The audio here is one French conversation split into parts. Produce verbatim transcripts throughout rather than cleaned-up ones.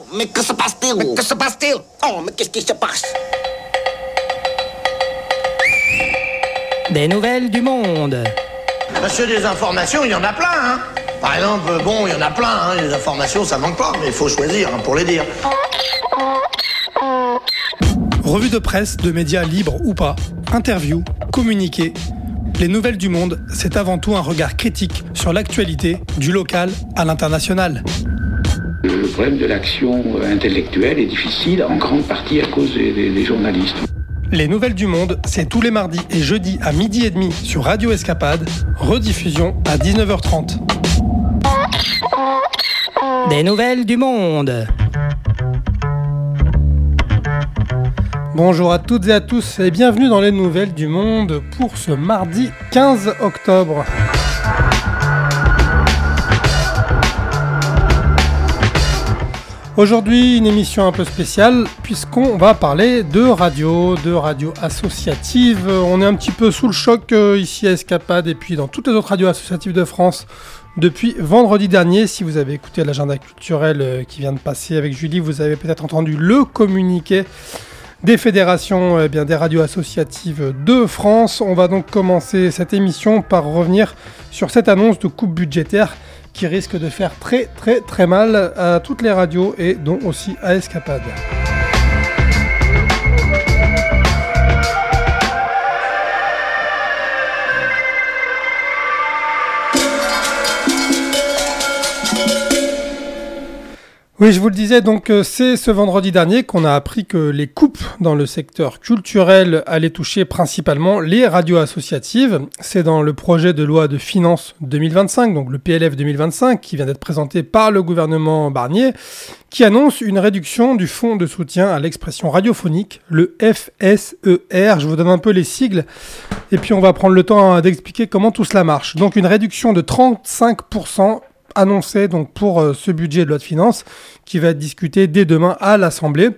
mais que se passe-t-il? Mais que se passe-t-il? Oh, mais qu'est-ce qui se passe? Des nouvelles du monde. Monsieur, des informations, il y en a plein, hein. Par exemple, bon, il y en a plein, hein. Les informations, ça manque pas, mais il faut choisir hein, pour les dire. Revue de presse, de médias libres ou pas, interviews, communiqués. Les nouvelles du monde, c'est avant tout un regard critique sur l'actualité, du local à l'international. Le problème de l'action intellectuelle est difficile, en grande partie à cause des, des, des journalistes. Les nouvelles du monde, c'est tous les mardis et jeudis à midi et demi sur Radio Escapade, rediffusion à dix-neuf heures trente. Des nouvelles du monde. Bonjour à toutes et à tous et bienvenue dans les nouvelles du monde pour ce mardi quinze octobre. Aujourd'hui, une émission un peu spéciale puisqu'on va parler de radio, de radio associative. On est un petit peu sous le choc euh, ici à Escapade et puis dans toutes les autres radios associatives de France depuis vendredi dernier. Si vous avez écouté l'agenda culturel euh, qui vient de passer avec Julie, vous avez peut-être entendu le communiqué des fédérations, eh bien, des radios associatives de France. On va donc commencer cette émission par revenir sur cette annonce de coupe budgétaire qui risque de faire très très très mal à toutes les radios et dont aussi à Escapade. Oui, je vous le disais, donc c'est ce vendredi dernier qu'on a appris que les coupes dans le secteur culturel allaient toucher principalement les radios associatives. C'est dans le projet de loi de finances deux mille vingt-cinq, donc le P L F deux mille vingt-cinq, qui vient d'être présenté par le gouvernement Barnier, qui annonce une réduction du fonds de soutien à l'expression radiophonique, le F S E R. Je vous donne un peu les sigles, et puis on va prendre le temps d'expliquer comment tout cela marche. Donc une réduction de trente-cinq pour cent annoncé donc pour euh, ce budget de loi de finances qui va être discuté dès demain à l'Assemblée.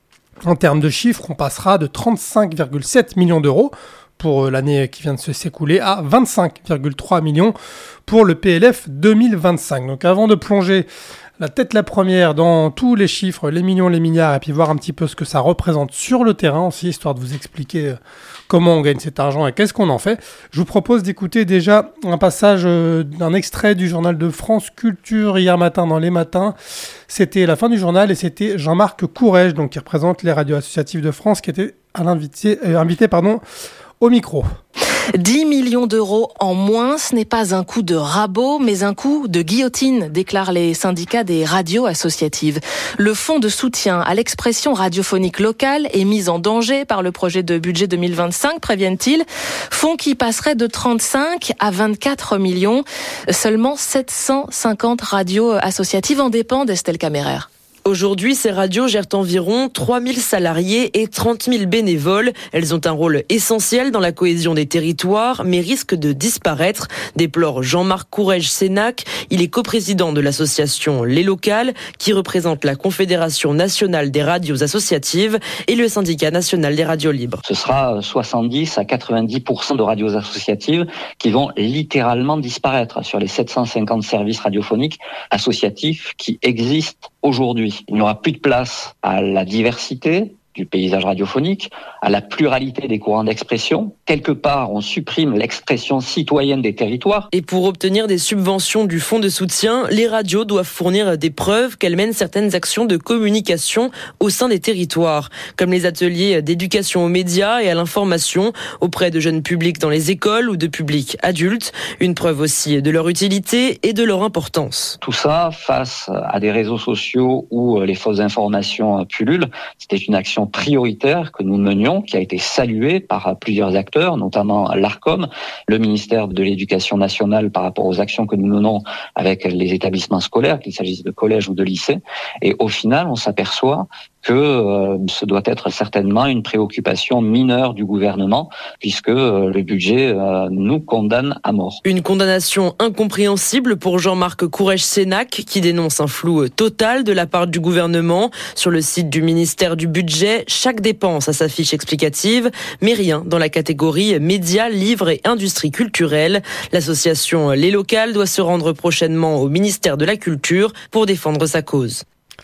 En termes de chiffres, on passera de trente-cinq virgule sept millions d'euros pour euh, l'année qui vient de se s'écouler à vingt-cinq virgule trois millions pour le P L F deux mille vingt-cinq. Donc avant de plonger la tête la première dans tous les chiffres, les millions, les milliards, et puis voir un petit peu ce que ça représente sur le terrain aussi, histoire de vous expliquer euh, comment on gagne cet argent et qu'est-ce qu'on en fait. Je vous propose d'écouter déjà un passage euh, d'un extrait du journal de France Culture hier matin dans les matins. C'était la fin du journal et c'était Jean-Marc Courrèges, donc qui représente les radios associatives de France, qui était à l'invité, euh, invité pardon, au micro. dix millions d'euros en moins, ce n'est pas un coup de rabot, mais un coup de guillotine, déclarent les syndicats des radios associatives. Le fonds de soutien à l'expression radiophonique locale est mis en danger par le projet de budget deux mille vingt-cinq, préviennent-ils. Fonds qui passerait de trente-cinq à vingt-quatre millions. Seulement sept cent cinquante radios associatives en dépendent, Estelle Camérer. Aujourd'hui, ces radios gèrent environ trois mille salariés et trente mille bénévoles. Elles ont un rôle essentiel dans la cohésion des territoires, mais risquent de disparaître, déplore Jean-Marc Courrèges-Sénac. Il est coprésident de l'association Les Locales, qui représente la Confédération nationale des radios associatives et le syndicat national des radios libres. Ce sera soixante-dix à quatre-vingt-dix pour cent de radios associatives qui vont littéralement disparaître sur les sept cent cinquante services radiophoniques associatifs qui existent aujourd'hui. Il n'y aura plus de place à la diversité du paysage radiophonique, à la pluralité des courants d'expression. Quelque part, on supprime l'expression citoyenne des territoires. Et pour obtenir des subventions du fonds de soutien, les radios doivent fournir des preuves qu'elles mènent certaines actions de communication au sein des territoires, comme les ateliers d'éducation aux médias et à l'information auprès de jeunes publics dans les écoles ou de publics adultes. Une preuve aussi de leur utilité et de leur importance. Tout ça, face à des réseaux sociaux où les fausses informations pullulent, c'était une action prioritaire que nous menions, qui a été saluée par plusieurs acteurs, notamment l'ARCOM, le ministère de l'Éducation nationale par rapport aux actions que nous menons avec les établissements scolaires, qu'il s'agisse de collèges ou de lycées. Et au final, on s'aperçoit que euh, ce doit être certainement une préoccupation mineure du gouvernement, puisque euh, le budget euh, nous condamne à mort. Une condamnation incompréhensible pour Jean-Marc Courrèges-Sénac, qui dénonce un flou total de la part du gouvernement. Sur le site du ministère du Budget, chaque dépense a sa fiche explicative, mais rien dans la catégorie médias, livres et industrie culturelle. L'association Les Locales doit se rendre prochainement au ministère de la Culture pour défendre sa cause.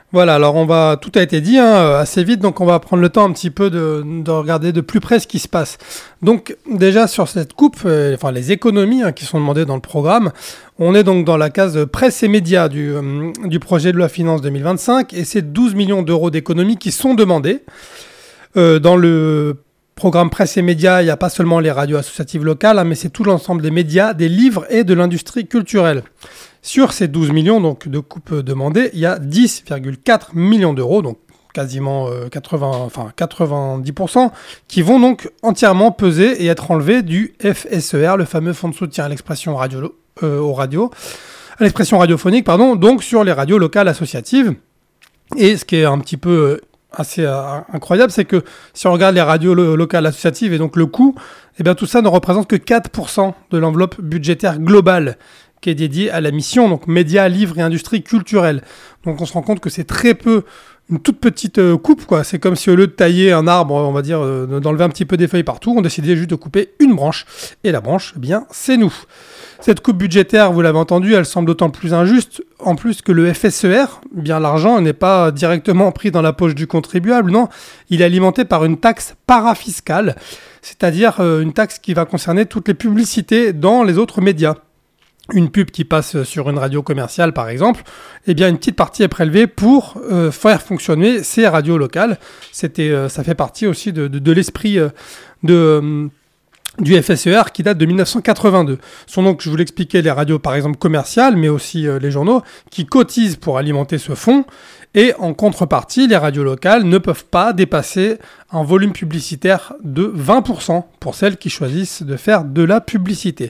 Voilà, alors on va, tout a été dit hein, assez vite, donc on va prendre le temps un petit peu de, de regarder de plus près ce qui se passe. Donc déjà sur cette coupe, euh, enfin les économies hein, qui sont demandées dans le programme, on est donc dans la case presse et médias du, euh, du projet de loi finance deux mille vingt-cinq et c'est douze millions d'euros d'économies qui sont demandés. Euh, dans le programme presse et médias, il n'y a pas seulement les radios associatives locales, hein, mais c'est tout l'ensemble des médias, des livres et de l'industrie culturelle. Sur ces douze millions donc, de coupes demandées, il y a dix virgule quatre millions d'euros, donc quasiment euh, quatre-vingts, enfin quatre-vingt-dix pour cent, qui vont donc entièrement peser et être enlevés du F S E R, le fameux fonds de soutien à l'expression radio, euh, aux radios, à l'expression radiophonique, pardon, donc sur les radios locales associatives. Et ce qui est un petit peu euh, assez euh, incroyable, c'est que si on regarde les radios lo- locales associatives et donc le coût, eh bien tout ça ne représente que quatre pour cent de l'enveloppe budgétaire globale qui est dédié à la mission, donc médias, livres et industrie culturelle. Donc on se rend compte que c'est très peu, une toute petite euh, coupe, quoi. C'est comme si au lieu de tailler un arbre, on va dire, euh, d'enlever un petit peu des feuilles partout, on décidait juste de couper une branche. Et la branche, eh bien, c'est nous. Cette coupe budgétaire, vous l'avez entendu, elle semble d'autant plus injuste, en plus que le F S E R, eh bien l'argent n'est pas directement pris dans la poche du contribuable, non, il est alimenté par une taxe parafiscale, c'est-à-dire euh, une taxe qui va concerner toutes les publicités dans les autres médias. Une pub qui passe sur une radio commerciale, par exemple, eh bien une petite partie est prélevée pour euh, faire fonctionner ces radios locales. C'était, euh, ça fait partie aussi de, de, de l'esprit euh, de, euh, du F S E R qui date de dix-neuf cent quatre-vingt-deux. Ce sont donc, je vous l'expliquais, les radios par exemple commerciales, mais aussi euh, les journaux, qui cotisent pour alimenter ce fonds. Et en contrepartie, les radios locales ne peuvent pas dépasser un volume publicitaire de vingt pour cent pour celles qui choisissent de faire de la publicité.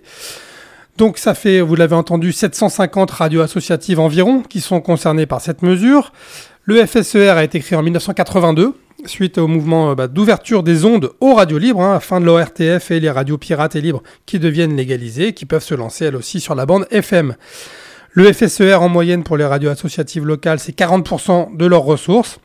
Donc ça fait, vous l'avez entendu, sept cent cinquante radios associatives environ qui sont concernées par cette mesure. Le F S E R a été créé en dix-neuf cent quatre-vingt-deux, suite au mouvement bah, d'ouverture des ondes aux radios libres, hein, fin de l'O R T F et les radios pirates et libres qui deviennent légalisées, qui peuvent se lancer elles aussi sur la bande F M. Le F S E R en moyenne pour les radios associatives locales, c'est quarante pour cent de leurs ressources.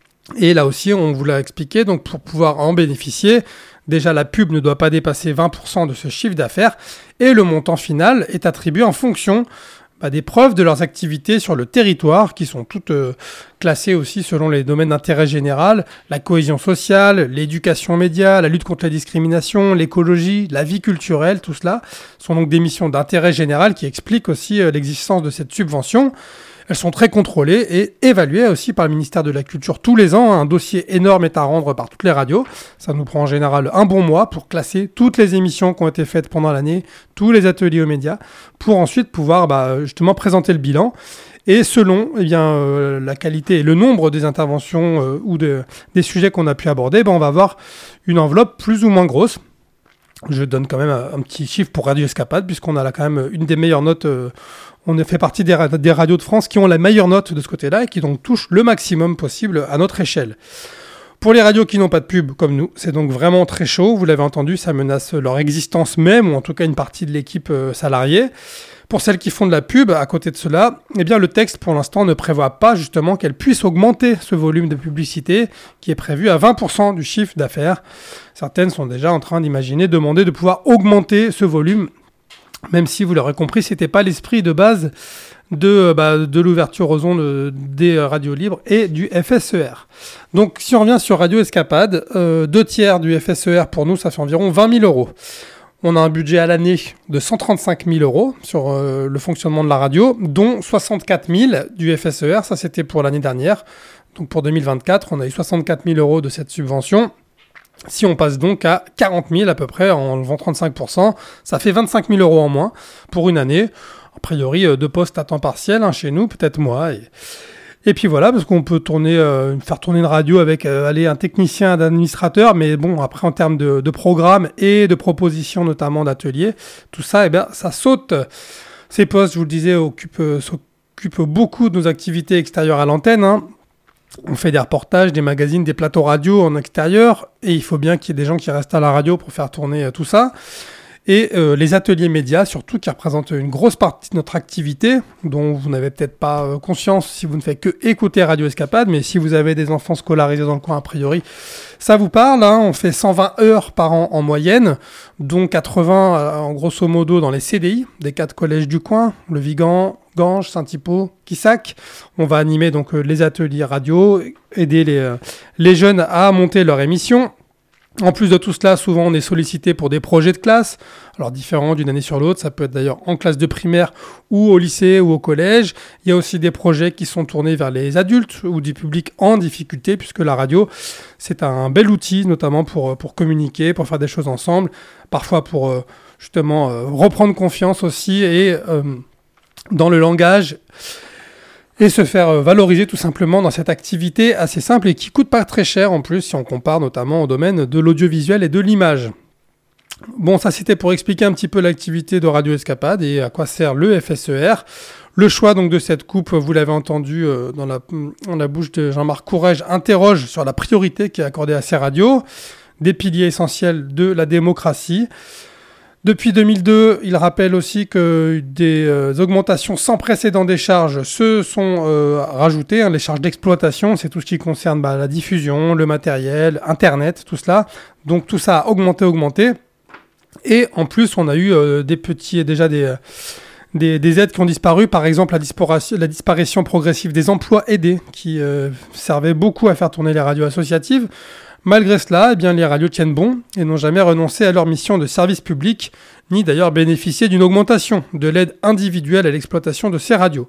Et là aussi, on vous l'a expliqué, donc pour pouvoir en bénéficier, déjà la pub ne doit pas dépasser vingt pour cent de ce chiffre d'affaires et le montant final est attribué en fonction bah, des preuves de leurs activités sur le territoire qui sont toutes euh, classées aussi selon les domaines d'intérêt général, la cohésion sociale, l'éducation média, la lutte contre la discrimination, l'écologie, la vie culturelle, tout cela sont donc des missions d'intérêt général qui expliquent aussi euh, l'existence de cette subvention. Elles sont très contrôlées et évaluées aussi par le ministère de la Culture tous les ans. Un dossier énorme est à rendre par toutes les radios. Ça nous prend en général un bon mois pour classer toutes les émissions qui ont été faites pendant l'année, tous les ateliers aux médias, pour ensuite pouvoir bah, justement présenter le bilan. Et selon eh bien, euh, la qualité et le nombre des interventions euh, ou de, des sujets qu'on a pu aborder, bah, on va avoir une enveloppe plus ou moins grosse. Je donne quand même un, un petit chiffre pour Radio Escapade, puisqu'on a là quand même une des meilleures notes. Euh, on fait partie des, des radios de France qui ont la meilleure note de ce côté-là et qui donc touchent le maximum possible à notre échelle. Pour les radios qui n'ont pas de pub comme nous, c'est donc vraiment très chaud. Vous l'avez entendu, ça menace leur existence même, ou en tout cas une partie de l'équipe euh, salariée. Pour celles qui font de la pub, à côté de cela, eh bien, le texte pour l'instant ne prévoit pas justement qu'elle puisse augmenter ce volume de publicité qui est prévu à vingt pour cent du chiffre d'affaires. Certaines sont déjà en train d'imaginer, demander de pouvoir augmenter ce volume, même si vous l'aurez compris, ce n'était pas l'esprit de base de, bah, de l'ouverture aux ondes des radios libres et du F S E R. Donc si on revient sur Radio Escapade, euh, deux tiers du F S E R pour nous, ça fait environ vingt mille euros. On a un budget à l'année de cent trente-cinq mille euros sur euh, le fonctionnement de la radio, dont soixante-quatre mille du F S E R, ça c'était pour l'année dernière. Donc pour deux mille vingt-quatre, on a eu soixante-quatre mille euros de cette subvention. Si on passe donc à quarante mille à peu près, en enlevant trente-cinq pour cent, ça fait vingt-cinq mille euros en moins pour une année. A priori, euh, deux postes à temps partiel hein, chez nous, peut-être moi. Et... Et puis voilà, parce qu'on peut tourner, euh, faire tourner une radio avec euh, allez, un technicien, un administrateur, mais bon, après en termes de, de programme et de propositions, notamment d'ateliers, tout ça, eh bien, ça saute. Ces postes, je vous le disais, occupent, euh, s'occupent beaucoup de nos activités extérieures à l'antenne. Hein. On fait des reportages, des magazines, des plateaux radio en extérieur, et il faut bien qu'il y ait des gens qui restent à la radio pour faire tourner euh, tout ça. Et euh, les ateliers médias, surtout, qui représentent une grosse partie de notre activité, dont vous n'avez peut-être pas euh, conscience si vous ne faites que écouter Radio Escapade, mais si vous avez des enfants scolarisés dans le coin, a priori, ça vous parle. Hein, on fait cent vingt heures par an en moyenne, dont quatre-vingts, euh, en grosso modo, dans les C D I, des quatre collèges du coin, le Vigan, Ganges, Saint-Hypo, Quissac. On va animer donc euh, les ateliers radio, aider les, euh, les jeunes à monter leur émission. En plus de tout cela, souvent on est sollicité pour des projets de classe, alors différents d'une année sur l'autre, ça peut être d'ailleurs en classe de primaire ou au lycée ou au collège. Il y a aussi des projets qui sont tournés vers les adultes ou du public en difficulté, puisque la radio, c'est un bel outil, notamment pour, pour communiquer, pour faire des choses ensemble, parfois pour euh, justement euh, reprendre confiance aussi et euh, dans le langage, et se faire valoriser tout simplement dans cette activité assez simple et qui coûte pas très cher en plus si on compare notamment au domaine de l'audiovisuel et de l'image. Bon, ça c'était pour expliquer un petit peu l'activité de Radio Escapade et à quoi sert le F S E R. Le choix donc de cette coupe, vous l'avez entendu euh, dans, la, dans la bouche de Jean-Marc Courrèges, interroge sur la priorité qui est accordée à ces radios, des piliers essentiels de la démocratie. Depuis deux mille deux, il rappelle aussi que des euh, augmentations sans précédent des charges se sont euh, rajoutées. Hein, les charges d'exploitation, c'est tout ce qui concerne bah, la diffusion, le matériel, Internet, tout cela. Donc tout ça a augmenté, augmenté. Et en plus, on a eu euh, des petits, déjà des, euh, des, des aides qui ont disparu. Par exemple, la, disparition, la disparition progressive des emplois aidés qui euh, servaient beaucoup à faire tourner les radios associatives. Malgré cela, eh bien, les radios tiennent bon et n'ont jamais renoncé à leur mission de service public, ni d'ailleurs bénéficié d'une augmentation de l'aide individuelle à l'exploitation de ces radios.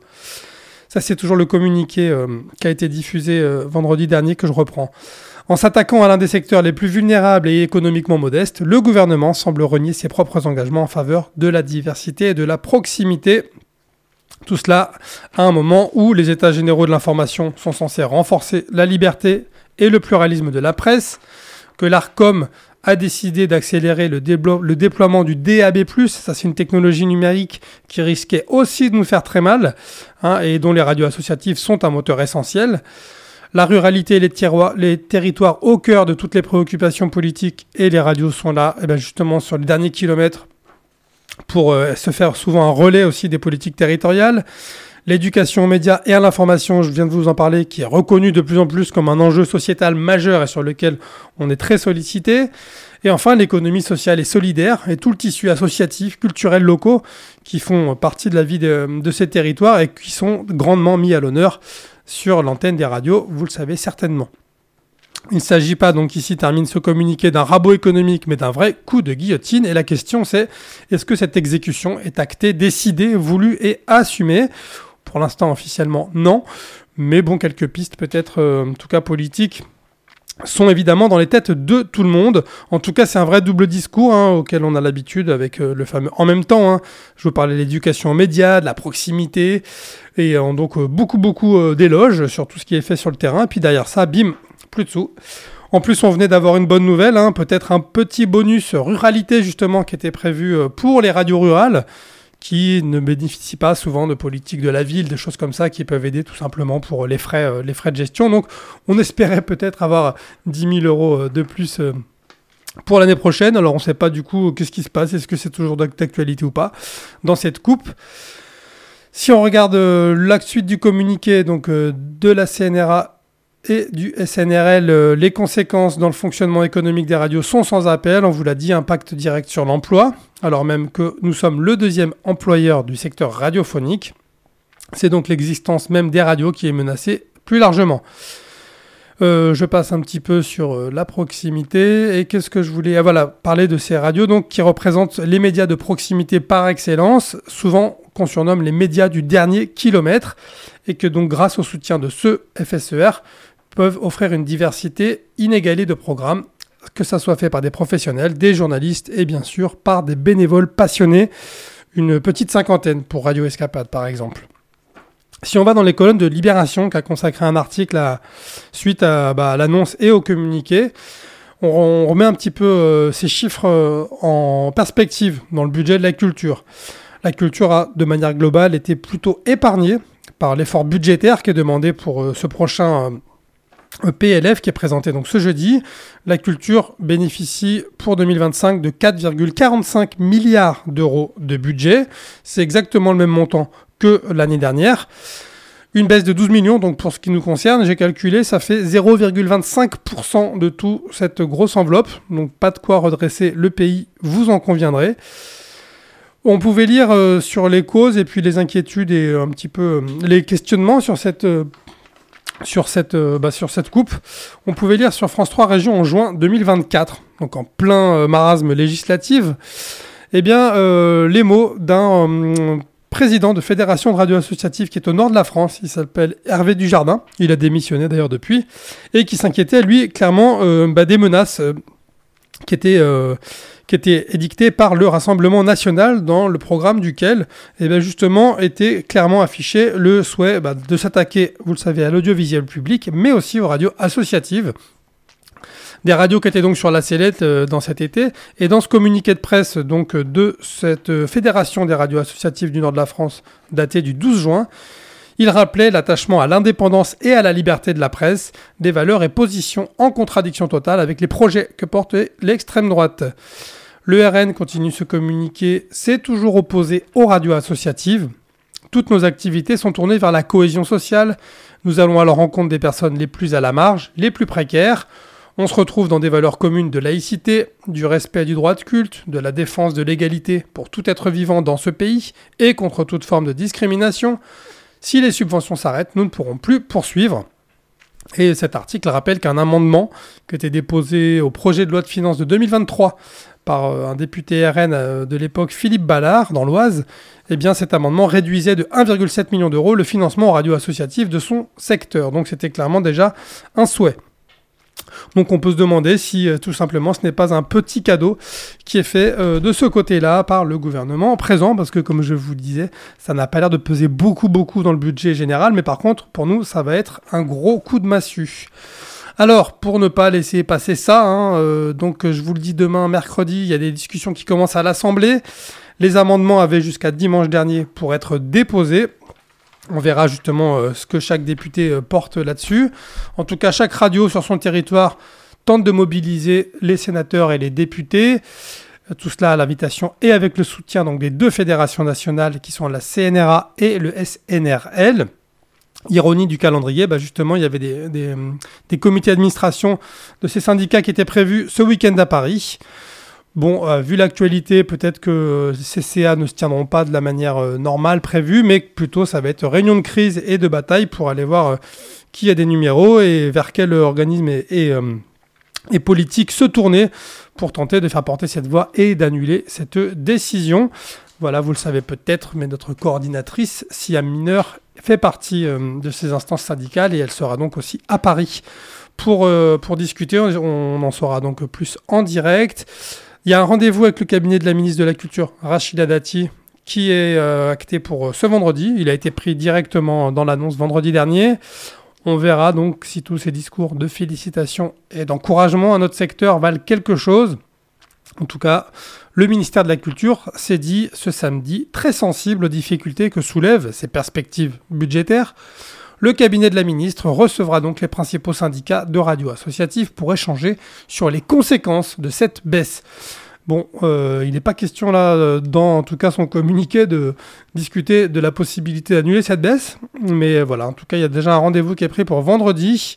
Ça, c'est toujours le communiqué euh, qui a été diffusé euh, vendredi dernier que je reprends. En s'attaquant à l'un des secteurs les plus vulnérables et économiquement modestes, le gouvernement semble renier ses propres engagements en faveur de la diversité et de la proximité. Tout cela à un moment où les états généraux de l'information sont censés renforcer la liberté et le pluralisme de la presse, que l'Arcom a décidé d'accélérer le, déblo- le déploiement du D A B plus, ça c'est une technologie numérique qui risquait aussi de nous faire très mal, hein, et dont les radios associatives sont un moteur essentiel. La ruralité et les, tiroirs, les territoires au cœur de toutes les préoccupations politiques, et les radios sont là, et bien justement sur les derniers kilomètres, pour euh, se faire souvent un relais aussi des politiques territoriales. L'éducation aux médias et à l'information, je viens de vous en parler, qui est reconnue de plus en plus comme un enjeu sociétal majeur et sur lequel on est très sollicité. Et enfin, l'économie sociale et solidaire et tout le tissu associatif, culturel locaux qui font partie de la vie de, de ces territoires et qui sont grandement mis à l'honneur sur l'antenne des radios, vous le savez certainement. Il ne s'agit pas donc ici, termine ce communiqué, d'un rabot économique, mais d'un vrai coup de guillotine. Et la question c'est, est-ce que cette exécution est actée, décidée, voulue et assumée ? Pour l'instant, officiellement, non. Mais bon, quelques pistes, peut-être, euh, en tout cas politiques, sont évidemment dans les têtes de tout le monde. En tout cas, c'est un vrai double discours hein, auquel on a l'habitude avec euh, le fameux « en même temps hein ». Je vous parlais de l'éducation aux médias, de la proximité, et euh, donc euh, beaucoup, beaucoup euh, d'éloges sur tout ce qui est fait sur le terrain. Puis derrière ça, bim, plus de sous. En plus, on venait d'avoir une bonne nouvelle, hein, peut-être un petit bonus ruralité justement qui était prévu euh, pour les radios rurales, qui ne bénéficient pas souvent de politique de la ville, des choses comme ça qui peuvent aider tout simplement pour les frais, euh, les frais de gestion. Donc on espérait peut-être avoir dix mille euros de plus euh, pour l'année prochaine. Alors on ne sait pas du coup qu'est-ce qui se passe, est-ce que c'est toujours d'actualité ou pas dans cette coupe. Si on regarde euh, la suite du communiqué donc, euh, de la C N R A et du S N R L, euh, les conséquences dans le fonctionnement économique des radios sont sans appel. On vous l'a dit, impact direct sur l'emploi, alors même que nous sommes le deuxième employeur du secteur radiophonique. C'est donc l'existence même des radios qui est menacée plus largement. Euh, je passe un petit peu sur euh, la proximité. Et qu'est-ce que je voulais... Ah, voilà, parler de ces radios donc, qui représentent les médias de proximité par excellence, souvent qu'on surnomme les médias du dernier kilomètre, et que donc grâce au soutien de ce F S E R, peuvent offrir une diversité inégalée de programmes, que ça soit fait par des professionnels, des journalistes et bien sûr par des bénévoles passionnés, une petite cinquantaine pour Radio Escapade par exemple. Si on va dans les colonnes de Libération, qui a consacré un article à, suite à, bah, à l'annonce et au communiqué, on, on remet un petit peu euh, ces chiffres euh, en perspective dans le budget de la culture. La culture a, de manière globale, été plutôt épargnée par l'effort budgétaire qui est demandé pour euh, ce prochain euh, P L F qui est présenté donc ce jeudi. La culture bénéficie pour deux mille vingt-cinq de quatre virgule quarante-cinq milliards d'euros de budget. C'est exactement le même montant que l'année dernière. Une baisse de douze millions, donc pour ce qui nous concerne, j'ai calculé, ça fait zéro virgule vingt-cinq pour cent de toute cette grosse enveloppe. Donc pas de quoi redresser le pays, vous en conviendrez. On pouvait lire euh, sur les causes et puis les inquiétudes et euh, un petit peu euh, les questionnements sur cette, euh, sur, cette, euh, bah, sur cette coupe. On pouvait lire sur France trois Régions en juin deux mille vingt-quatre, donc en plein euh, marasme législatif, eh bien, euh, les mots d'un euh, président de fédération de radio associative qui est au nord de la France. Il s'appelle Hervé Dujardin. Il a démissionné d'ailleurs depuis. Et qui s'inquiétait, lui, clairement, euh, bah, des menaces euh, qui étaient... Euh, qui était édicté par le Rassemblement national, dans le programme duquel eh bien justement était clairement affiché le souhait bah, de s'attaquer, vous le savez, à l'audiovisuel public, mais aussi aux radios associatives. Des radios qui étaient donc sur la sellette euh, dans cet été. Et dans ce communiqué de presse donc, de cette euh, fédération des radios associatives du nord de la France, daté du douze juin, il rappelait l'attachement à l'indépendance et à la liberté de la presse, des valeurs et positions en contradiction totale avec les projets que portait l'extrême droite. Le R N continue ce communiqué, s'est toujours opposé aux radios associatives. Toutes nos activités sont tournées vers la cohésion sociale. Nous allons à la rencontre des personnes les plus à la marge, les plus précaires. On se retrouve dans des valeurs communes de laïcité, du respect du droit de culte, de la défense de l'égalité pour tout être vivant dans ce pays et contre toute forme de discrimination. Si les subventions s'arrêtent, nous ne pourrons plus poursuivre. Et cet article rappelle qu'un amendement qui était déposé au projet de loi de finances de deux mille vingt-trois par un député R N de l'époque, Philippe Ballard, dans l'Oise, eh bien cet amendement réduisait de un virgule sept million d'euros le financement aux radios associatives de son secteur. Donc c'était clairement déjà un souhait. Donc on peut se demander si euh, tout simplement ce n'est pas un petit cadeau qui est fait euh, de ce côté-là par le gouvernement présent, parce que comme je vous disais, ça n'a pas l'air de peser beaucoup beaucoup dans le budget général, mais par contre pour nous ça va être un gros coup de massue. Alors pour ne pas laisser passer ça, hein, euh, donc je vous le dis demain mercredi, il y a des discussions qui commencent à l'Assemblée. Les amendements avaient jusqu'à dimanche dernier pour être déposés. On verra justement euh, ce que chaque député euh, porte là-dessus. En tout cas, chaque radio sur son territoire tente de mobiliser les sénateurs et les députés. Euh, tout cela à l'invitation et avec le soutien donc, des deux fédérations nationales qui sont la C N R A et le S N R L. Ironie du calendrier, bah justement, il y avait des, des, des comités d'administration de ces syndicats qui étaient prévus ce week-end à Paris. Bon, euh, vu l'actualité, peut-être que ces C A ne se tiendront pas de la manière euh, normale prévue, mais plutôt ça va être réunion de crise et de bataille pour aller voir euh, qui a des numéros et vers quel organisme et, et, euh, et politique se tourner pour tenter de faire porter cette voix et d'annuler cette décision. Voilà, vous le savez peut-être, mais notre coordinatrice, Sia Mineur, fait partie euh, de ces instances syndicales et elle sera donc aussi à Paris pour, euh, pour discuter. On, on en saura donc plus en direct. Il y a un rendez-vous avec le cabinet de la ministre de la Culture, Rachida Dati, qui est euh, acté pour euh, ce vendredi. Il a été pris directement dans l'annonce vendredi dernier. On verra donc si tous ces discours de félicitations et d'encouragement à notre secteur valent quelque chose. En tout cas, le ministère de la Culture s'est dit ce samedi très sensible aux difficultés que soulèvent ces perspectives budgétaires. Le cabinet de la ministre recevra donc les principaux syndicats de radio associatives pour échanger sur les conséquences de cette baisse. Bon, euh, il n'est pas question là, dans en tout cas son communiqué, de discuter de la possibilité d'annuler cette baisse. Mais voilà, en tout cas, il y a déjà un rendez-vous qui est pris pour vendredi.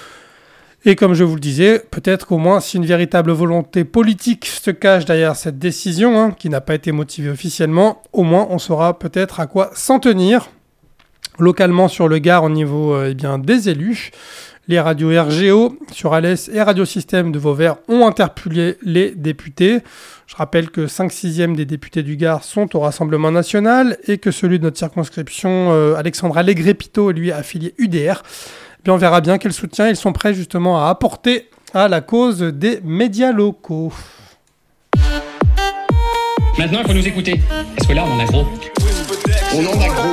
Et comme je vous le disais, peut-être qu'au moins, si une véritable volonté politique se cache derrière cette décision, hein, qui n'a pas été motivée officiellement, au moins on saura peut-être à quoi s'en tenir. Localement sur le Gard au niveau euh, eh bien, des élus, les radios R G O sur Alès et Radiosystème de Vauvert ont interpellé les députés. Je rappelle que cinq sixièmes des députés du Gard sont au Rassemblement national et que celui de notre circonscription, euh, Alexandre Allègre-Pito, lui affilié U D R. Eh bien, on verra bien quel soutien ils sont prêts justement à apporter à la cause des médias locaux. Maintenant, il faut nous écouter. Parce que là, on en a gros. On en a gros.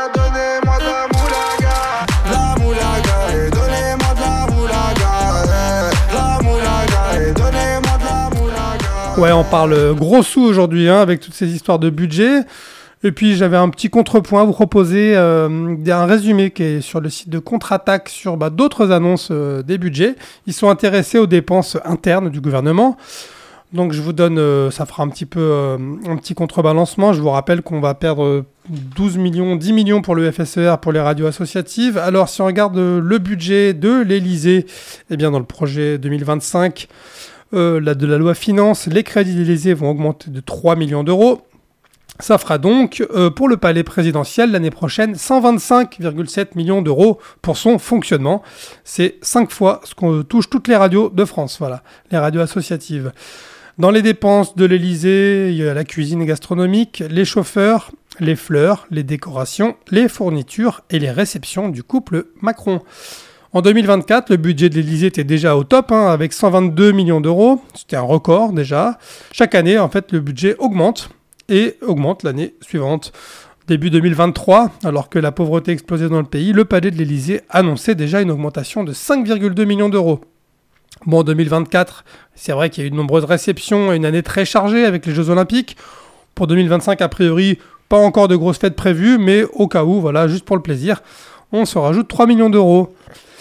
Ouais, on parle gros sous aujourd'hui hein, avec toutes ces histoires de budget. Et puis j'avais un petit contrepoint à vous proposer, euh, un résumé qui est sur le site de Contre-Attaque sur bah, d'autres annonces euh, des budgets. Ils sont intéressés aux dépenses internes du gouvernement. Donc je vous donne, euh, ça fera un petit peu euh, un petit contrebalancement. Je vous rappelle qu'on va perdre douze millions, dix millions pour le F S E R, pour les radios associatives. Alors si on regarde le budget de l'Élysée, eh bien dans le projet deux mille vingt-cinq, Euh, la, de la loi finance, les crédits de l'Élysée vont augmenter de trois millions d'euros. Ça fera donc, euh, pour le palais présidentiel, l'année prochaine, cent vingt-cinq virgule sept millions d'euros pour son fonctionnement. C'est cinq fois ce qu'on touche toutes les radios de France, voilà, les radios associatives. Dans les dépenses de l'Élysée, il y a la cuisine gastronomique, les chauffeurs, les fleurs, les décorations, les fournitures et les réceptions du couple Macron. En deux mille vingt-quatre, le budget de l'Élysée était déjà au top, hein, avec cent vingt-deux millions d'euros. C'était un record déjà. Chaque année, en fait, le budget augmente et augmente l'année suivante. Début deux mille vingt-trois, alors que la pauvreté explosait dans le pays, le palais de l'Élysée annonçait déjà une augmentation de cinq virgule deux millions d'euros. Bon, en deux mille vingt-quatre, c'est vrai qu'il y a eu de nombreuses réceptions et une année très chargée avec les Jeux Olympiques. Pour deux mille vingt-cinq, a priori, pas encore de grosses fêtes prévues, mais au cas où, voilà, juste pour le plaisir, on se rajoute trois millions d'euros.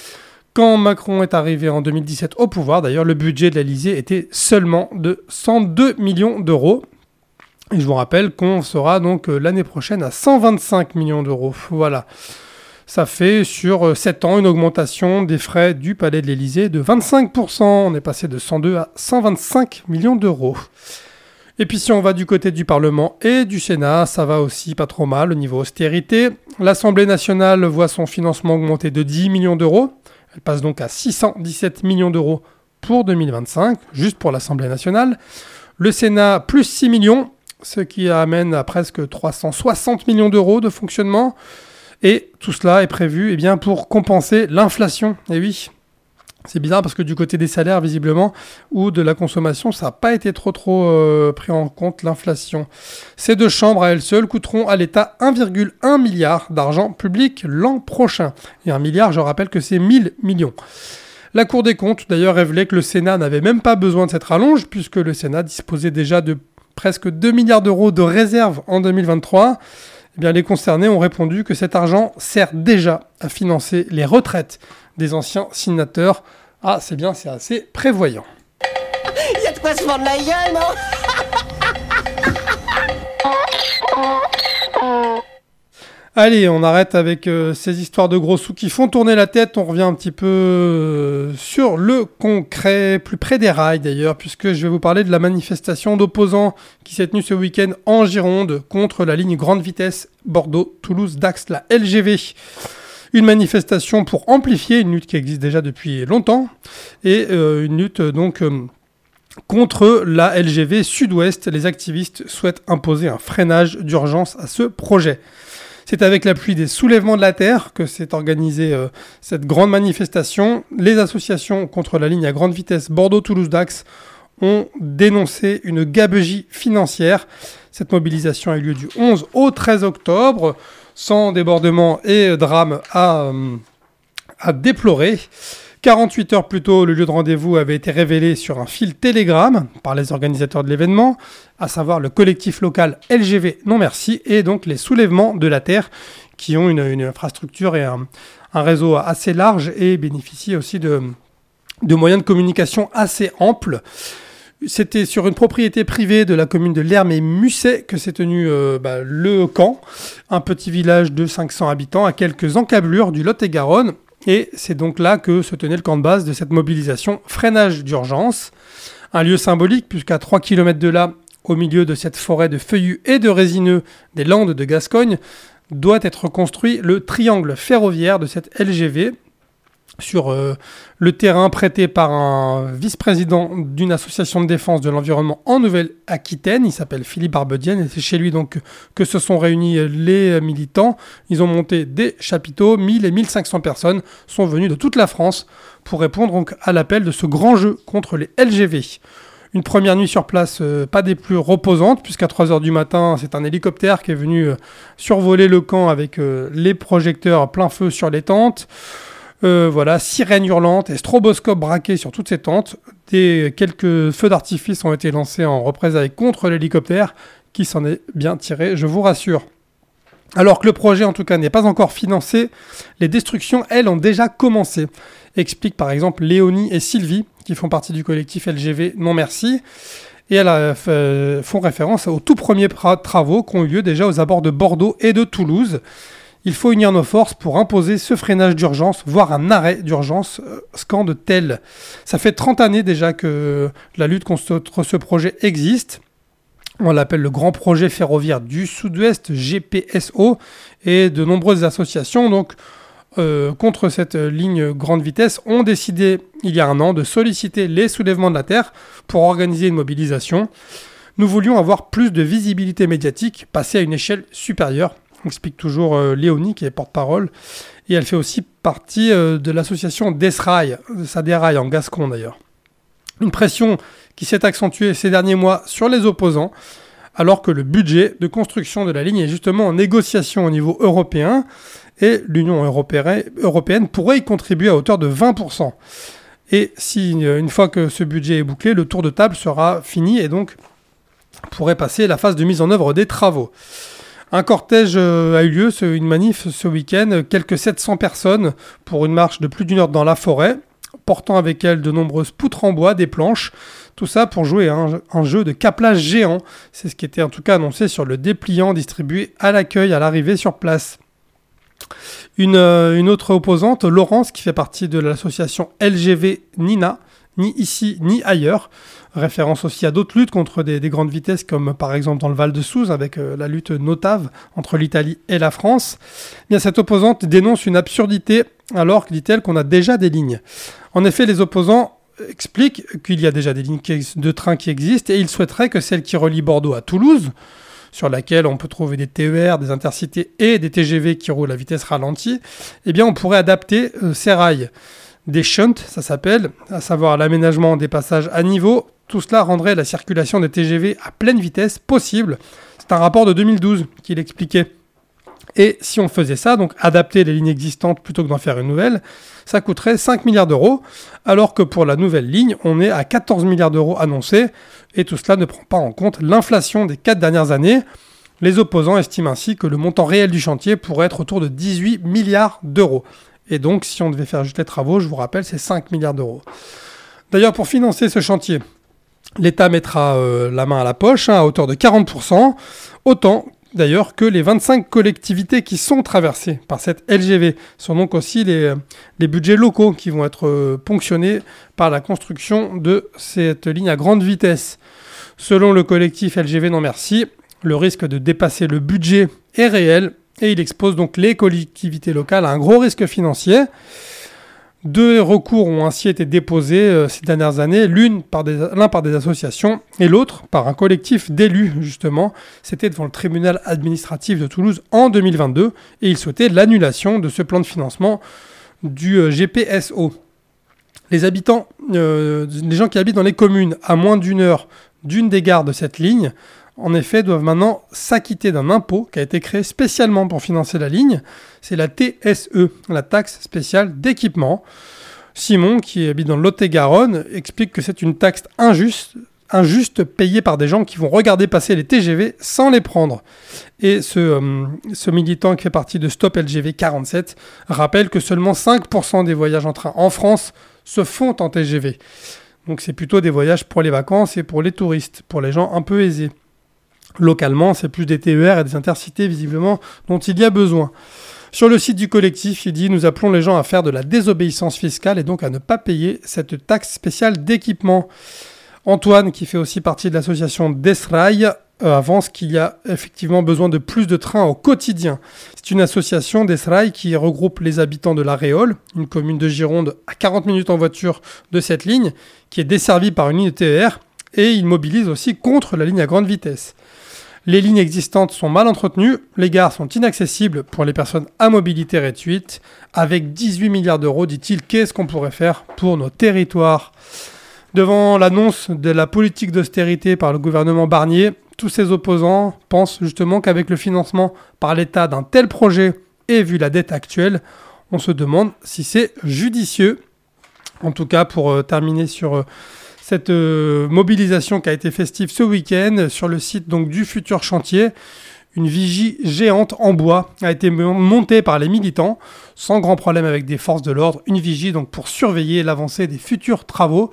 Quand Macron est arrivé en deux mille dix-sept au pouvoir, d'ailleurs, le budget de l'Élysée était seulement de cent deux millions d'euros. Et je vous rappelle qu'on sera donc l'année prochaine à cent vingt-cinq millions d'euros. Voilà. Ça fait sur sept ans une augmentation des frais du palais de l'Élysée de vingt-cinq pour cent. On est passé de cent deux à cent vingt-cinq millions d'euros. Et puis si on va du côté du Parlement et du Sénat, ça va aussi pas trop mal au niveau austérité. L'Assemblée nationale voit son financement augmenter de dix millions d'euros. Elle passe donc à six cent dix-sept millions d'euros pour deux mille vingt-cinq, juste pour l'Assemblée nationale. Le Sénat, plus six millions, ce qui amène à presque trois cent soixante millions d'euros de fonctionnement. Et tout cela est prévu eh bien, pour compenser l'inflation. Et oui, c'est bizarre parce que du côté des salaires, visiblement, ou de la consommation, ça n'a pas été trop trop euh, pris en compte, l'inflation. Ces deux chambres à elles seules coûteront à l'État un virgule un milliard d'argent public l'an prochain. Et un milliard, je rappelle que c'est mille millions. La Cour des comptes, d'ailleurs, révélait que le Sénat n'avait même pas besoin de cette rallonge, puisque le Sénat disposait déjà de presque deux milliards d'euros de réserve en deux mille vingt-trois. Eh bien, les concernés ont répondu que cet argent sert déjà à financer les retraites des anciens sénateurs. Ah, c'est bien, c'est assez prévoyant. Il y a de quoi se vendre la gueule, non? Allez, on arrête avec euh, ces histoires de gros sous qui font tourner la tête. On revient un petit peu euh, sur le concret, plus près des rails d'ailleurs, puisque je vais vous parler de la manifestation d'opposants qui s'est tenue ce week-end en Gironde contre la ligne grande vitesse Bordeaux-Toulouse-Dax, la L G V. Une manifestation pour amplifier une lutte qui existe déjà depuis longtemps et euh, une lutte donc euh, contre la L G V Sud-Ouest. Les activistes souhaitent imposer un freinage d'urgence à ce projet. C'est avec l'appui des soulèvements de la Terre que s'est organisée euh, cette grande manifestation. Les associations contre la ligne à grande vitesse Bordeaux-Toulouse-Dax ont dénoncé une gabegie financière. Cette mobilisation a eu lieu du onze au treize octobre, sans débordement et drame à, euh, à déplorer. quarante-huit heures plus tôt, le lieu de rendez-vous avait été révélé sur un fil Telegram par les organisateurs de l'événement, à savoir le collectif local L G V Non Merci et donc les soulèvements de la Terre qui ont une, une infrastructure et un, un réseau assez large et bénéficient aussi de, de moyens de communication assez amples. C'était sur une propriété privée de la commune de Lerme et Musset que s'est tenu euh, bah, le camp, un petit village de cinq cents habitants à quelques encablures du Lot-et-Garonne. Et c'est donc là que se tenait le camp de base de cette mobilisation freinage d'urgence. Un lieu symbolique puisqu'à trois kilomètres de là, au milieu de cette forêt de feuillus et de résineux des Landes de Gascogne, doit être construit le triangle ferroviaire de cette L G V sur euh, le terrain prêté par un vice-président d'une association de défense de l'environnement en Nouvelle-Aquitaine. Il s'appelle Philippe Barbedienne et c'est chez lui donc que se sont réunis les militants. Ils ont monté des chapiteaux, mille et mille cinq cents personnes sont venues de toute la France pour répondre donc à l'appel de ce grand jeu contre les L G V. Une première nuit sur place, euh, pas des plus reposantes, puisqu'à trois heures du matin, c'est un hélicoptère qui est venu euh, survoler le camp avec euh, les projecteurs plein feu sur les tentes. Euh, voilà, sirènes hurlantes et stroboscopes braqués sur toutes ces tentes. Des, quelques feux d'artifice ont été lancés en représailles contre l'hélicoptère, qui s'en est bien tiré, je vous rassure. Alors que le projet, en tout cas, n'est pas encore financé, les destructions, elles, ont déjà commencé. Expliquent par exemple Léonie et Sylvie, qui font partie du collectif L G V Non Merci. Et elles euh, font référence aux tout premiers pra- travaux qui ont eu lieu déjà aux abords de Bordeaux et de Toulouse. Il faut unir nos forces pour imposer ce freinage d'urgence, voire un arrêt d'urgence, euh, scande-t-elle. Ça fait trente années déjà que la lutte contre ce projet existe. On l'appelle le Grand Projet Ferroviaire du Sud-Ouest, G P S O, et de nombreuses associations donc, euh, contre cette ligne grande vitesse ont décidé il y a un an de solliciter les soulèvements de la Terre pour organiser une mobilisation. Nous voulions avoir plus de visibilité médiatique, passer à une échelle supérieure, explique toujours euh, Léonie qui est porte-parole, et elle fait aussi partie euh, de l'association Desrail, ça déraille en gascon d'ailleurs. Une pression qui s'est accentuée ces derniers mois sur les opposants, alors que le budget de construction de la ligne est justement en négociation au niveau européen, et l'Union européenne pourrait y contribuer à hauteur de vingt pour cent. Et si une fois que ce budget est bouclé, le tour de table sera fini et donc pourrait passer la phase de mise en œuvre des travaux. Un cortège a eu lieu, une manif ce week-end, quelques sept cents personnes pour une marche de plus d'une heure dans la forêt, portant avec elle de nombreuses poutres en bois, des planches, tout ça pour jouer à un, un jeu de caplage géant. C'est ce qui était en tout cas annoncé sur le dépliant distribué à l'accueil, à l'arrivée sur place. Une, euh, une autre opposante, Laurence, qui fait partie de l'association L G V Nina, ni ici ni ailleurs, référence aussi à d'autres luttes contre des, des grandes vitesses, comme par exemple dans le Val de Souze, avec euh, la lutte Notave entre l'Italie et la France. Eh bien, cette opposante dénonce une absurdité, alors que dit-elle qu'on a déjà des lignes. En effet, les opposants expliquent qu'il y a déjà des lignes de train qui existent, et ils souhaiteraient que celle qui relie Bordeaux à Toulouse, sur laquelle on peut trouver des T E R, des intercités et des T G V qui roulent à vitesse ralentie, eh bien on pourrait adapter euh, ces rails. Des shunts, ça s'appelle, à savoir l'aménagement des passages à niveau. Tout cela rendrait la circulation des T G V à pleine vitesse possible. C'est un rapport de deux mille douze qui l'expliquait. Et si on faisait ça, donc adapter les lignes existantes plutôt que d'en faire une nouvelle, ça coûterait cinq milliards d'euros, alors que pour la nouvelle ligne, on est à quatorze milliards d'euros annoncés, et tout cela ne prend pas en compte l'inflation des quatre dernières années. Les opposants estiment ainsi que le montant réel du chantier pourrait être autour de dix-huit milliards d'euros. Et donc, si on devait faire juste les travaux, je vous rappelle, c'est cinq milliards d'euros. D'ailleurs, pour financer ce chantier, l'État mettra euh, la main à la poche, hein, à hauteur de quarante pour cent, autant d'ailleurs que les vingt-cinq collectivités qui sont traversées par cette L G V sont donc aussi les, les budgets locaux qui vont être euh, ponctionnés par la construction de cette ligne à grande vitesse. Selon le collectif L G V Non Merci, le risque de dépasser le budget est réel et il expose donc les collectivités locales à un gros risque financier. Deux recours ont ainsi été déposés euh, ces dernières années, l'une par des, l'un par des associations et l'autre par un collectif d'élus, justement. C'était devant le tribunal administratif de Toulouse en deux mille vingt-deux et ils souhaitaient l'annulation de ce plan de financement du euh, G P S O. Les habitants, euh, les gens qui habitent dans les communes à moins d'une heure d'une des gares de cette ligne, en effet, doivent maintenant s'acquitter d'un impôt qui a été créé spécialement pour financer la ligne. C'est la T S E, la taxe spéciale d'équipement. Simon, qui habite dans le Lot-et-Garonne, explique que c'est une taxe injuste, injuste payée par des gens qui vont regarder passer les T G V sans les prendre. Et ce, euh, ce militant qui fait partie de Stop L G V quarante-sept rappelle que seulement cinq pour cent des voyages en train en France se font en T G V. Donc c'est plutôt des voyages pour les vacances et pour les touristes, pour les gens un peu aisés. Localement, c'est plus des T E R et des intercités, visiblement, dont il y a besoin. Sur le site du collectif, il dit « Nous appelons les gens à faire de la désobéissance fiscale et donc à ne pas payer cette taxe spéciale d'équipement. » Antoine, qui fait aussi partie de l'association Desrail, euh, avance qu'il y a effectivement besoin de plus de trains au quotidien. C'est une association Desrail qui regroupe les habitants de La Réole, une commune de Gironde à quarante minutes en voiture de cette ligne, qui est desservie par une ligne de T E R, et il mobilise aussi contre la ligne à grande vitesse. Les lignes existantes sont mal entretenues, les gares sont inaccessibles pour les personnes à mobilité réduite. Avec dix-huit milliards d'euros, dit-il, qu'est-ce qu'on pourrait faire pour nos territoires ? Devant l'annonce de la politique d'austérité par le gouvernement Barnier, tous ces opposants pensent justement qu'avec le financement par l'État d'un tel projet et vu la dette actuelle, on se demande si c'est judicieux. En tout cas, pour euh, terminer sur... Euh, Cette euh, mobilisation qui a été festive ce week-end sur le site donc, du futur chantier, une vigie géante en bois a été montée par les militants, sans grand problème avec des forces de l'ordre. Une vigie donc, pour surveiller l'avancée des futurs travaux.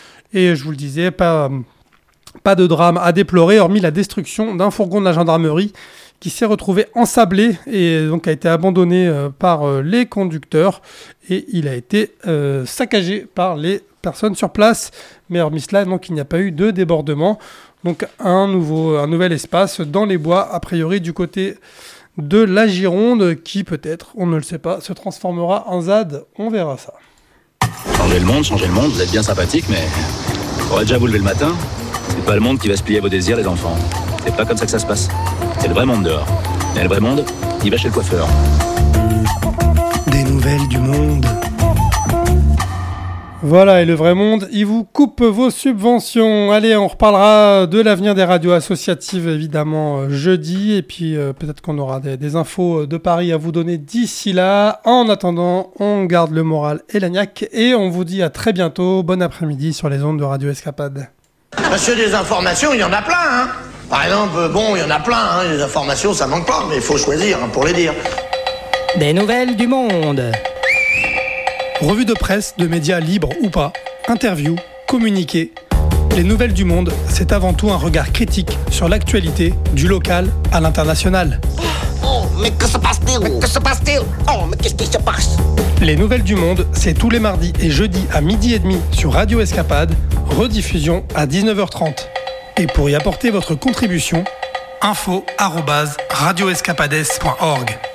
Et je vous le disais, pas, pas de drame à déplorer, hormis la destruction d'un fourgon de la gendarmerie qui s'est retrouvé ensablé et donc a été abandonné euh, par euh, les conducteurs. Et il a été euh, saccagé par les personnes sur place, mais hormis cela, donc il n'y a pas eu de débordement. Donc un, nouveau, un nouvel espace dans les bois, a priori du côté de la Gironde, qui peut-être, on ne le sait pas, se transformera en Z A D. On verra ça. Changer le monde, changer le monde, vous êtes bien sympathique, mais faudrait déjà vous lever le matin. C'est pas le monde qui va se plier à vos désirs, les enfants. C'est pas comme ça que ça se passe. C'est le vrai monde dehors. Et le vrai monde, il va chez le coiffeur. Des nouvelles du monde. Voilà, et le vrai monde, il vous coupe vos subventions. Allez, on reparlera de l'avenir des radios associatives, évidemment, euh, jeudi. Et puis, euh, peut-être qu'on aura des, des infos de Paris à vous donner d'ici là. En attendant, on garde le moral et la niaque. Et on vous dit à très bientôt. Bon après-midi sur les ondes de Radio Escapade. Monsieur, des informations, il y en a plein, hein. Par exemple, bon, il y en a plein, hein. Les informations, ça manque pas, mais il faut choisir, hein, pour les dire. Des nouvelles du monde. Revue de presse, de médias libres ou pas, interviews, communiqués. Les nouvelles du monde, c'est avant tout un regard critique sur l'actualité, du local à l'international. Oh, mais que se passe-t-il? Mais que se passe-t-il? Oh, mais qu'est-ce qui se passe? Les nouvelles du monde, c'est tous les mardis et jeudis à midi et demi sur Radio Escapade, rediffusion à dix-neuf heures trente. Et pour y apporter votre contribution, info arobase radio escapades point org.